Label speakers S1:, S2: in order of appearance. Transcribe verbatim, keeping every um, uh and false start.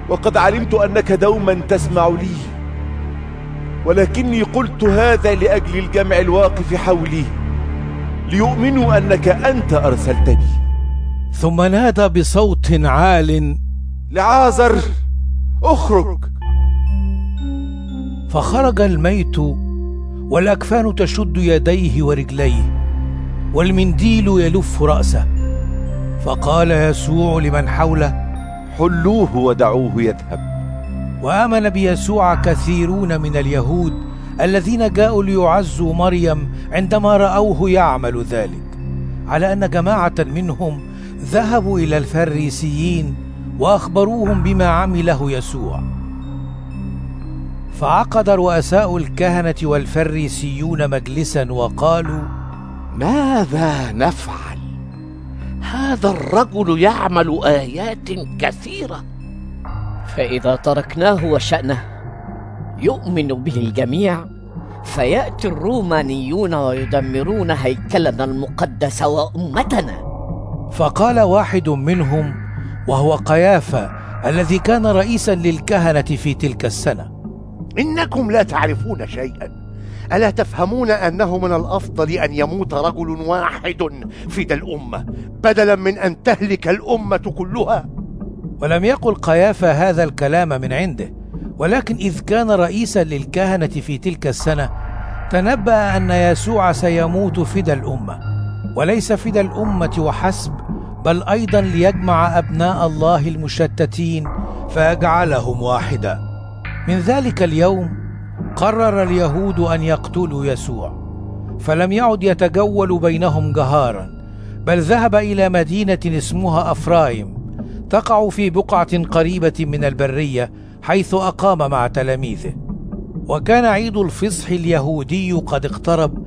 S1: وقد علمت أنك دوما تسمع لي، ولكني قلت هذا لأجل الجمع الواقف حولي ليؤمنوا أنك أنت أرسلتني.
S2: ثم نادى بصوت عال:
S1: لعازر اخرج.
S2: فخرج الميت والأكفان تشد يديه ورجليه والمنديل يلف رأسه. فقال يسوع لمن حوله:
S1: حلوه ودعوه يذهب.
S2: وآمن بيسوع كثيرون من اليهود الذين جاءوا ليعزوا مريم عندما رأوه يعمل ذلك، على أن جماعة منهم ذهبوا إلى الفريسيين وأخبروهم بما عمله يسوع. فعقد رؤساء الكهنة والفريسيون مجلسا وقالوا:
S3: ماذا نفعل؟ هذا الرجل يعمل آيات كثيرة،
S4: فإذا تركناه وشأنه يؤمن به الجميع، فيأتي الرومانيون ويدمرون هيكلنا المقدس وأمتنا.
S2: فقال واحد منهم وهو قيافة الذي كان رئيسا للكهنة في تلك السنة:
S5: إنكم لا تعرفون شيئا، ألا تفهمون أنه من الأفضل أن يموت رجل واحد فدى الأمة بدلا من أن تهلك الأمة كلها؟
S2: ولم يقل قيافة هذا الكلام من عنده، ولكن إذ كان رئيسا للكهنة في تلك السنة تنبأ أن يسوع سيموت فدى الأمة، وليس فدى الأمة وحسب، بل أيضا ليجمع أبناء الله المشتتين فيجعلهم واحدا. من ذلك اليوم قرر اليهود أن يقتلوا يسوع، فلم يعد يتجول بينهم جهارا، بل ذهب إلى مدينة اسمها أفرايم تقع في بقعة قريبة من البرية، حيث أقام مع تلاميذه. وكان عيد الفصح اليهودي قد اقترب،